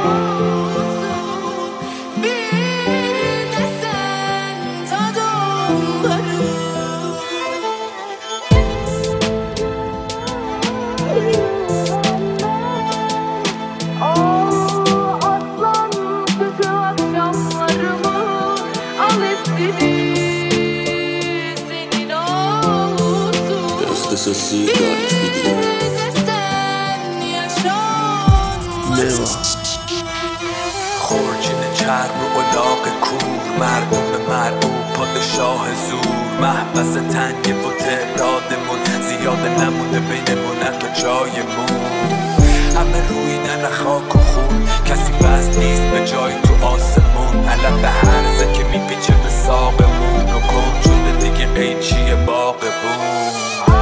خورجین چرب و الاغ کور، مردم مرعوب پادشاه زور، محبس تنگ و تعدادمون زیاد نمونده بینمون حتی جایمون، همه رویدن خاک و خون، کسی بس نیست به جای تو آسمون، علم به هرزه که میپیچه به ساقمون و گم شده دیگه قیچی باغبون.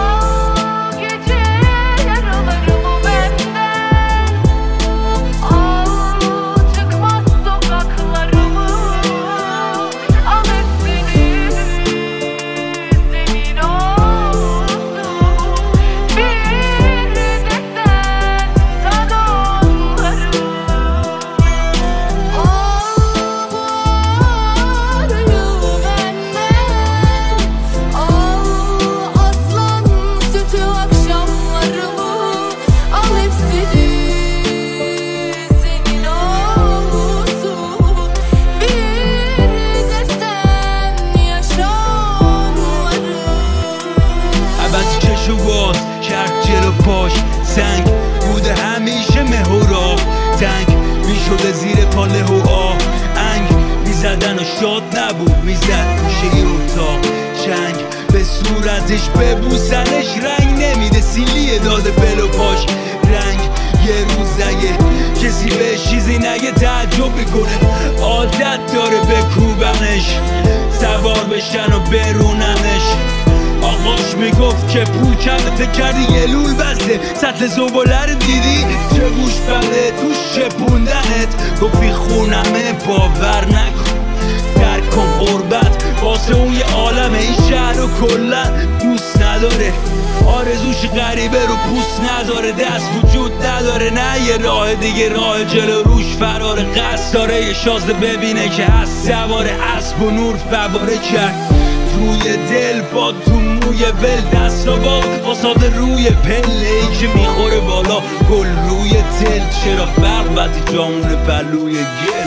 سنگ بوده همیشه مهورا، تنگ میشده زیر پاله و انگ میزدن و شاد نبود، میزد میشه یه اتاق چنگ به صورتش ببوسنش، رنگ نمیده سیلیه داده بل و پاش رنگ. یه روز اگه کسی به چیزی نگه تعجب میکنه، عادت داره بکوبنش، سوار بشن و بروننش. آقاش میگفت که پول کمه، فکر کردی یه لول بسته، سطل زباله رو دیدی چه گوش بله توش چپوندنت، گفتی خونمه باور نکن، درک کن غربت واسه اون یه عالمه، این شهر رو کلن دوست نداره، آرزوش غریبه رو پوست نداره، دست وجود نداره نه یه راه دیگه، راه جلو روش فرار، قصد داره یه شازده ببینه که هست سوار اسب و نور فواره کرد روی دل با تو موی ول، دست و باد واساده روی پله ای که میخوره بالا، گل روی دل چرا برق بدی جامون پلوی گل.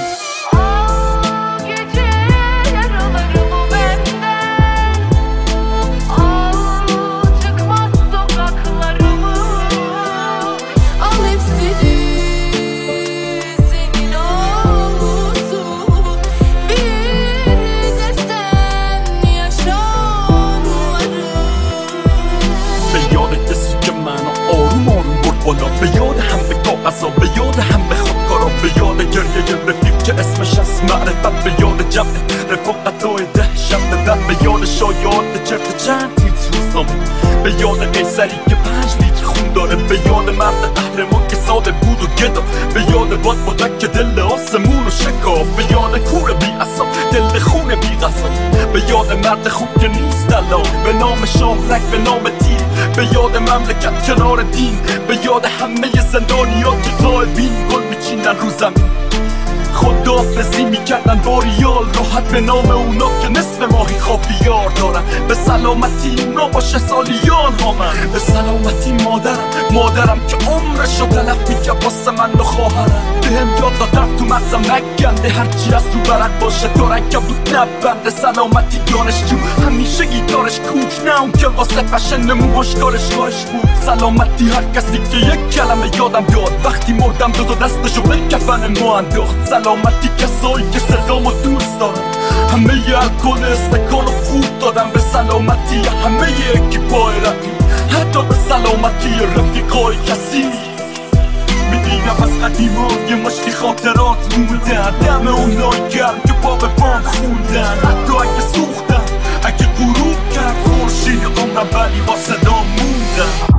به یاد هم به کاغذا، به یاد هم به خودکارا، به یاد گریه رفیق که اسمش از معرفت، به یاد جمع رفاقتای دهشت در، به یاد شایعات چرت چند تیتر روزنامه، به یاد قیصری که 5 لیتر خون داره، به یاد مرد قهرمان که ساده بود و گدا، به یاد باد که دل آسمون و شکاف، به یاد کور بی اصاب دل خون بی غذا، به یاد مرد خوب که نیست الان، به نام شاهرک به نام تیر، به یاد مملکت کنار دین، به یاد همه زندانیا که غایبین گل میچینن رو زمین، خداحافظی میکردن با ریال راحت، به نام اونا که نصف ماهی خافیار دارن، به سلامتی اونا با 6 سالیان هامن، به سلامتی مادرم که عمرشو تلف میکرد واسه من و خواهرم، بهم یاد دادن تو مغزم نگنده، هرچی از تو برق باشه تارکه بود نبنده، سلامتی دانشجو همیشه گیتارش کوک، نه اون که واسه فشن موهاش کارش کاش بود، سلامتی هر کسی که یک کلمه یادم داد، وقتی مردم دو دستشو به کفن ما انداخت، سلامتی کسایی که صدامو دوست دارم، همه الکل استکانو خوب دادم، به سلامتی همه اکیپای رقیب، حتی به سلامتی رفیقای کسی. میبینم از قدیما یه مشتی خاطرات موندن، دم اونای گرم که پا به بام خوندن، حتی اگه سوختن، اگه غروب کرد خورشید عمرم ولی با صدام موندن.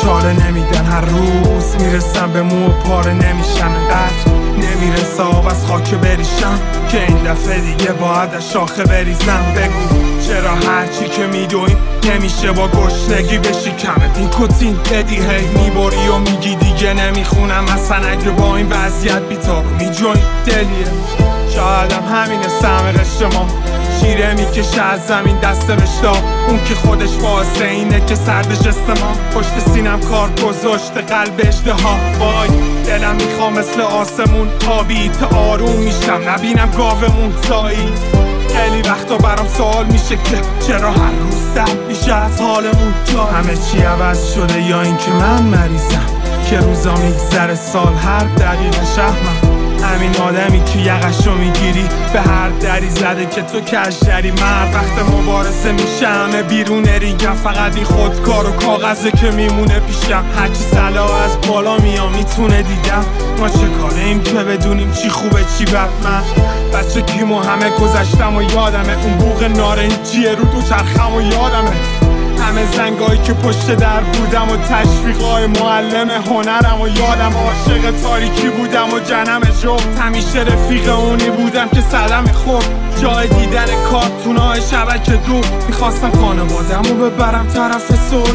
چاره نمیدن، هر روز میرسم به مو و پاره نمیشم، انقدر نمیرسه آب از خاک بریشم که این دفعه دیگه باید از شاخه بریزم. بگو چرا هرچی که میدویم نمیشه با گشنگی بشی کمت این کتین بدی هی میبری و میگی دیگه نمیخونم، اصلا اگه با این وضعیت بیتارو میجوین دلیه. شایدم همینه سهم قشت ما، شیره میکشه از زمین دست بشتا، اون که خودش واسه اینه که سردش استما پشت سینم کار گذاشته قلب اژدها. وای دلم میخوام مثل آسمون تابیت آروم میشم نبینم گاومون تایی. خیلی وقتا برام سوال میشه که چرا هر روز دم میشه از حالمون جا. همه چی عوض شده یا این که من مریضم که روزا میگذره سال هر دقیقه شهمم. همین آدمی که یقشو میگیری به هر دری زده که تو کش دری. مرد وقت مبارزه میشه همه بیرون رینگم، فقط این خودکار و کاغذه که میمونه پیشم. هرچی صلاح از بالا میام میتونه دیدم، ما چه کاریم که بدونیم چی خوبه چی بد. من بچه گیمو همه گذشتم و یادمه، اون بوق نارنجیه رو دوچرخم و یادمه، همه زنگایی که پشت در بودم و تشویقای معلم هنرم و یادم عاشق تاریکی بودم و جنم جفت. همیشه رفیق اونی بودم که صدم خورد جای دیدن کارتونای شبکه دو. میخواستم خانوادم رو ببرم طرف سول.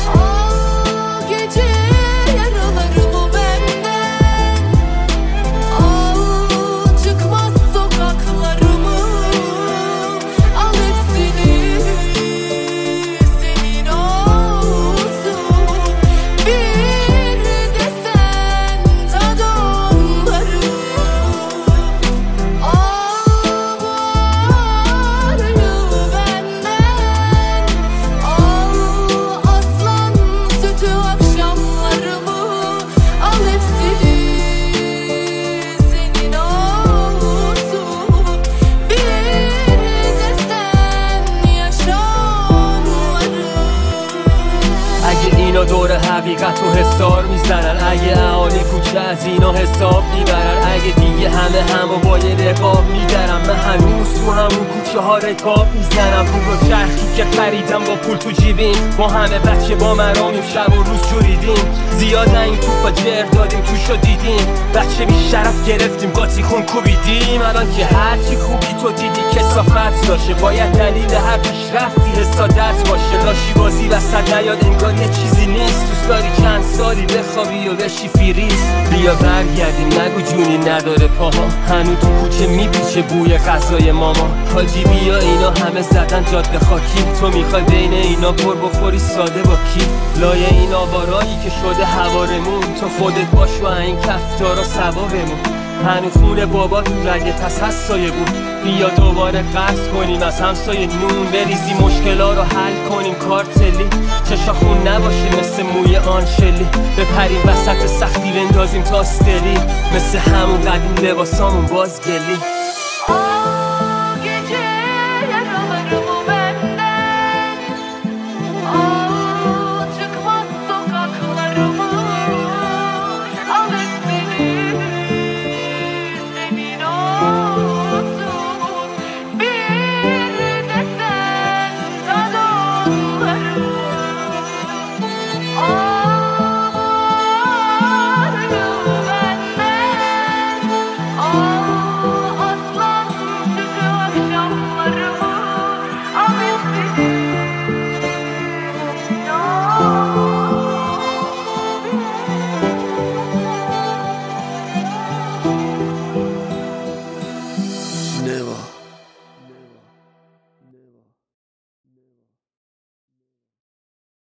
اینا دور حقیقت و حسار میزنن، اگه اهالی کوچه از اینا حساب میبرن، اگه دیگه همو با یه رقاب میدارم، من هنوز تو همون کوچه ها رکاب میزنم. رو چرخی که خریدم با پول تو جیبیم، ما همه بچه با مرامیم شب و روز جوریدیم، زیاده این توپا جر دادیم توشو دیدیم، بچه بی شرف گرفتیم قاطی خون کوبیدیم. الان که هرچی خوبی تو دیدی کثافت داشه، باید دلیل هر پیشرفتی حسادت باشه. لاشی بازی وسط نیاد انگار یه چیزی نیست، دوست داری چند سالی بخوابی و بشی فیریز. بیا برگردیم نگو جونی نداره پاها، هنو تو کوچه میپیچه بوی غذای ماما. حاجی بیا اینا همه زدن جاده خاکی، تو میخوای بین اینا پر بخوری ساده با کی؟ لایه این آوارایی که شده هوارمون، تو خودت باش و این کفتارا سوارمون. هنو خونه بابا تو رگه پس هست سایه بود، بیا دوباره قرض کنیم از همسایه نون، بریزی مشکلا رو حل کنیم کارتلی، چشا خون نباشه مثل موی آنشلی، بپریم وسط سختی بندازیم تاستری، مثل همون قدیم لباسامون بازگلی.